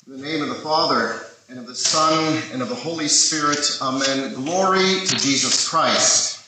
In the name of the Father, and of the Son, and of the Holy Spirit, amen. Glory to Jesus Christ.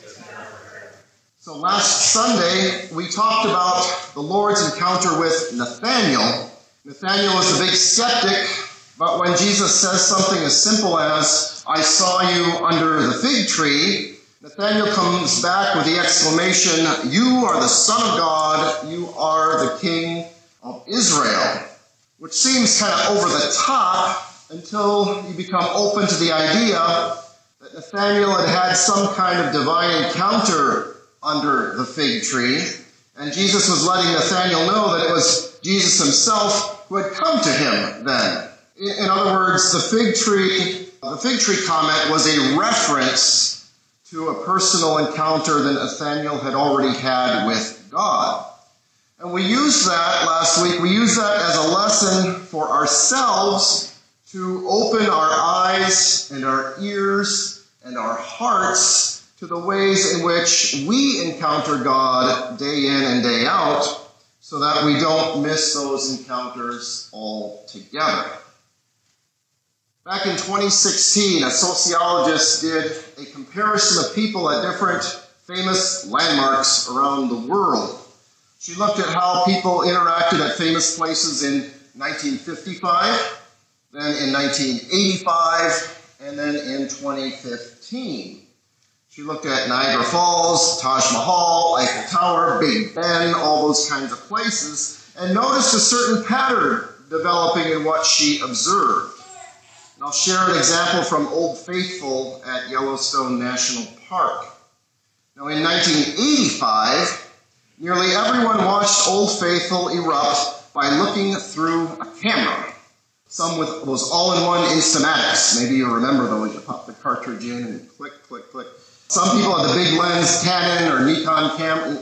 So last Sunday, we talked about the Lord's encounter with Nathanael. Nathanael was the big skeptic, but when Jesus says something as simple as, "I saw you under the fig tree," Nathanael comes back with the exclamation, "You are the Son of God, you are the King of Israel," which seems kind of over the top until you become open to the idea that Nathanael had had some kind of divine encounter under the fig tree, and Jesus was letting Nathanael know that it was Jesus himself who had come to him then. In other words, the fig tree comment was a reference to a personal encounter that Nathanael had already had with God. And we used that last week. We used that as a lesson for ourselves to open our eyes and our ears and our hearts to the ways in which we encounter God day in and day out, so that we don't miss those encounters altogether. Back in 2016, a sociologist did a comparison of people at different famous landmarks around the world. She looked at how people interacted at famous places in 1955, then in 1985, and then in 2015. She looked at Niagara Falls, Taj Mahal, Eiffel Tower, Big Ben, all those kinds of places, and noticed a certain pattern developing in what she observed. And I'll share an example from Old Faithful at Yellowstone National Park. Now, in 1985, nearly everyone watched Old Faithful erupt by looking through a camera. Some with those all-in-one Instamatics. Maybe you remember those. You pop the cartridge in and click, click, click. Some people had the big lens Canon or Nikon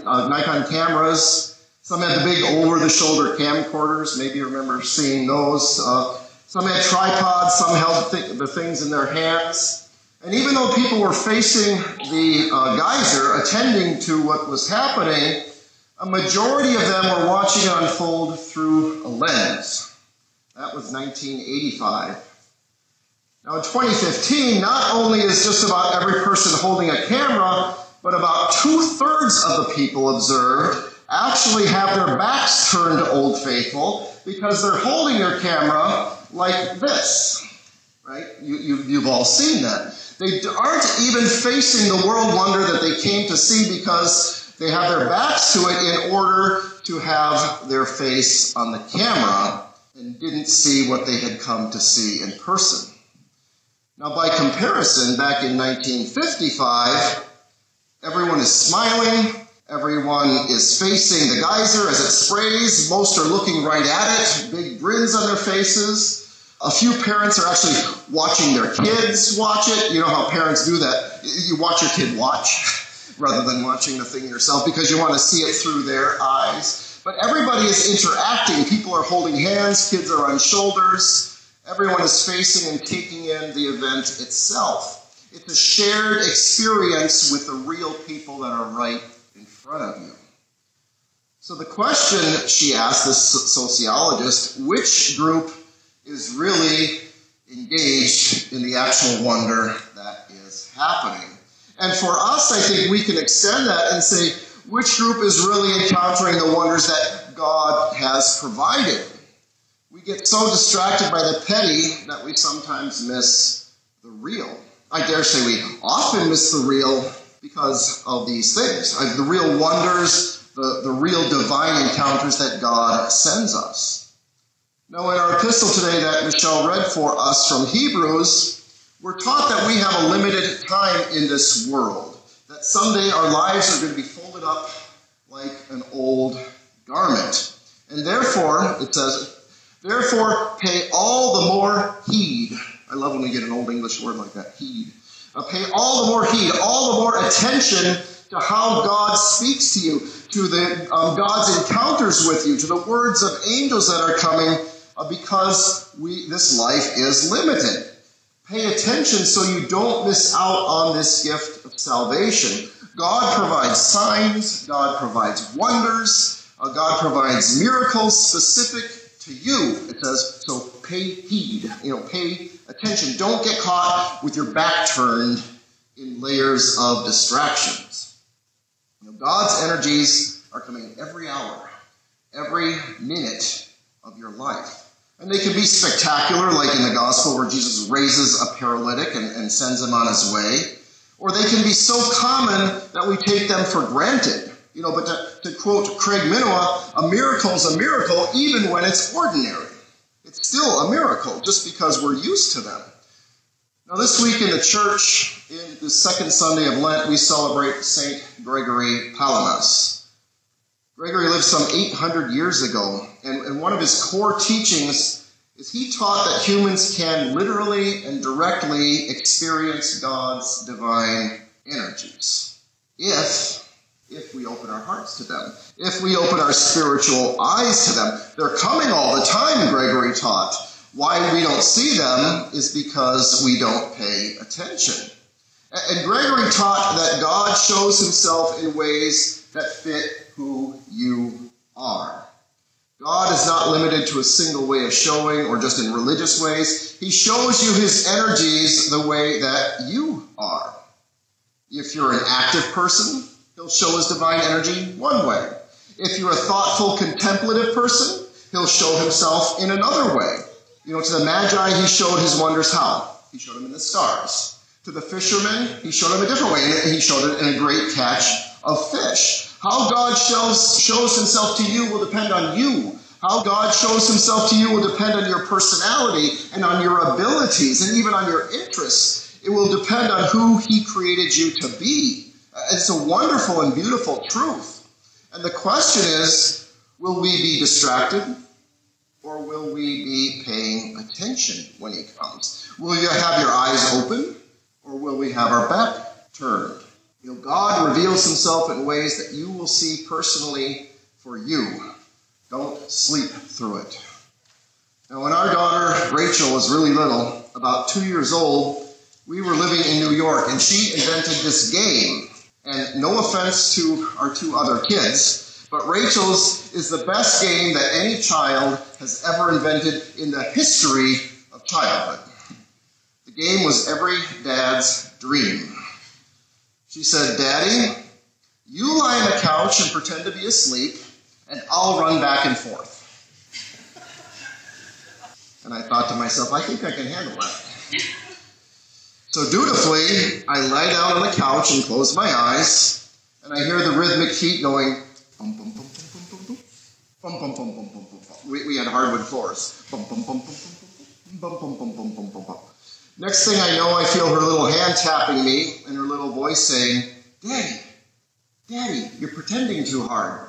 cameras. Some had the big over-the-shoulder camcorders. Maybe you remember seeing those. Some had tripods. Some held the things in their hands. And even though people were facing the geyser, attending to what was happening, a majority of them were watching it unfold through a lens. That was 1985. Now in 2015, not only is just about every person holding a camera, but about 2/3 of the people observed actually have their backs turned to Old Faithful because they're holding their camera like this, right? You've all seen that. They aren't even facing the world wonder that they came to see because they have their backs to it in order to have their face on the camera and didn't see what they had come to see in person. Now, by comparison, back in 1955, everyone is smiling, everyone is facing the geyser as it sprays, most are looking right at it, big grins on their faces. A few parents are actually watching their kids watch it. You know how parents do that. You watch your kid watch rather than watching the thing yourself because you want to see it through their eyes. But everybody is interacting. People are holding hands, kids are on shoulders. Everyone is facing and taking in the event itself. It's a shared experience with the real people that are right in front of you. So the question she asked, this sociologist, which group is really engaged in the actual wonder that is happening? And for us, I think we can extend that and say, which group is really encountering the wonders that God has provided? We get so distracted by the petty that we sometimes miss the real. I dare say we often miss the real because of these things, the real wonders, the real divine encounters that God sends us. Now, in our epistle today that Michelle read for us from Hebrews, we're taught that we have a limited time in this world, that someday our lives are going to be folded up like an old garment. And therefore, it says, therefore pay all the more heed. I love when we get an old English word like that, heed. Pay all the more heed, all the more attention to how God speaks to you, to the God's encounters with you, to the words of angels that are coming, because this life is limited. Pay attention so you don't miss out on this gift of salvation. God provides signs, God provides wonders, God provides miracles specific to you. It says, so pay pay heed, pay attention. Don't get caught with your back turned in layers of distractions. God's energies are coming every hour, every minute of your life. And they can be spectacular, like in the gospel where Jesus raises a paralytic and sends him on his way. Or they can be so common that we take them for granted. But to quote Craig Minowa, a miracle is a miracle even when it's ordinary. It's still a miracle just because we're used to them. Now this week in the church, in the second Sunday of Lent, we celebrate St. Gregory Palamas. Gregory lived some 800 years ago, and one of his core teachings is he taught that humans can literally and directly experience God's divine energies if we open our hearts to them, if we open our spiritual eyes to them. They're coming all the time, Gregory taught. Why we don't see them is because we don't pay attention. And Gregory taught that God shows himself in ways that fit who you are. God is not limited to a single way of showing or just in religious ways. He shows you his energies the way that you are. If you're an active person, he'll show his divine energy one way. If you're a thoughtful, contemplative person, he'll show himself in another way. To the Magi, he showed his wonders how? He showed them in the stars. To the fishermen, he showed them a different way, and he showed it in a great catch of fish. How God shows himself to you will depend on you. How God shows himself to you will depend on your personality and on your abilities and even on your interests. It will depend on who he created you to be. It's a wonderful and beautiful truth. And the question is, will we be distracted? Or will we be paying attention when he comes? Will you have your eyes open? Or will we have our back turned? God reveals himself in ways that you will see personally for you. Don't sleep through it. Now, when our daughter Rachel was really little, about 2 years old, we were living in New York, and she invented this game. And no offense to our two other kids, but Rachel's is the best game that any child has ever invented in the history of childhood. The game was every dad's dream. She said, "Daddy, you lie on the couch and pretend to be asleep, and I'll run back and forth." And I thought to myself, I think I can handle that. So dutifully, I lie down on the couch and close my eyes, and I hear the rhythmic feet going, bum, bum, bum, bum, bum, bum, bum, bum, bum, bum, bum, bum. We had hardwood floors. Bum, bum, bum, bum, bum, bum, bum, bum, bum, bum, bum. Next thing I know, I feel her little hand tapping me and her little voice saying, Daddy, you're pretending too hard.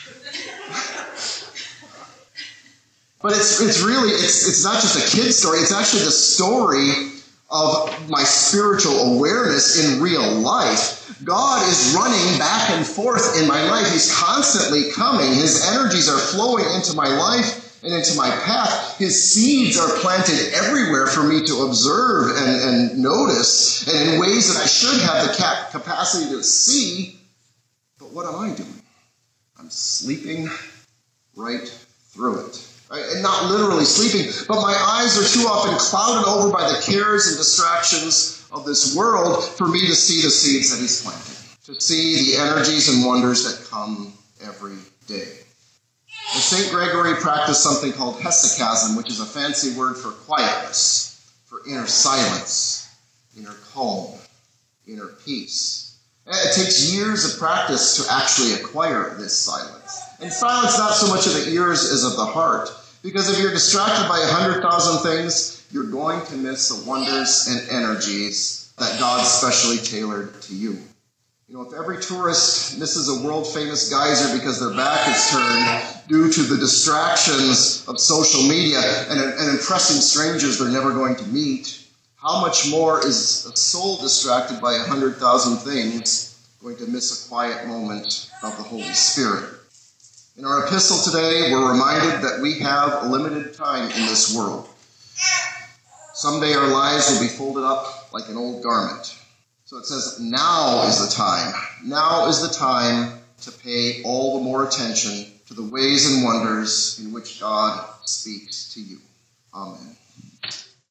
But it's not just a kid story. It's actually the story of my spiritual awareness in real life. God is running back and forth in my life. He's constantly coming. His energies are flowing into my life and into my path. His seeds are planted everywhere for me to observe and notice, and in ways that I should have the capacity to see. But what am I doing? I'm sleeping right through it. And not literally sleeping, but my eyes are too often clouded over by the cares and distractions of this world for me to see the seeds that he's planted, to see the energies and wonders that come every day. And St. Gregory practiced something called hesychasm, which is a fancy word for quietness, for inner silence, inner calm, inner peace. It takes years of practice to actually acquire this silence. And silence not so much of the ears as of the heart. Because if you're distracted by 100,000 things, you're going to miss the wonders and energies that God specially tailored to you. If every tourist misses a world-famous geyser because their back is turned due to the distractions of social media and impressing strangers they're never going to meet, how much more is a soul distracted by 100,000 things going to miss a quiet moment of the Holy Spirit? In our epistle today, we're reminded that we have a limited time in this world. Someday our lives will be folded up like an old garment. So it says, now is the time. Now is the time to pay all the more attention to the ways and wonders in which God speaks to you. Amen.